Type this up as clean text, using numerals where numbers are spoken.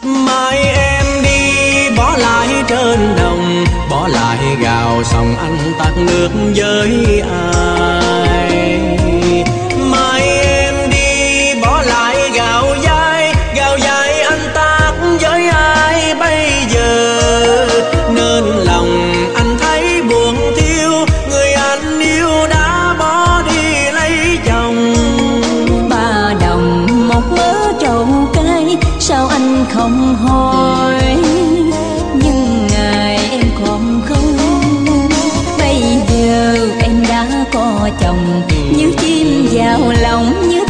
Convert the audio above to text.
Mai em đi bỏ lại trên đồng, bỏ lại gạo xong anh tắt nước với ai. Mai em đi bỏ lại gạo dai anh tắt với ai bây giờ. Nên lòng anh thấy buồn thiêu, người anh yêu đã bỏ đi lấy chồng. Ba đồng một mớ trầu cay, sao anh không hỏi? Nhưng ngày em còn không, bây giờ em đã có chồng. Như chim vào lòng, như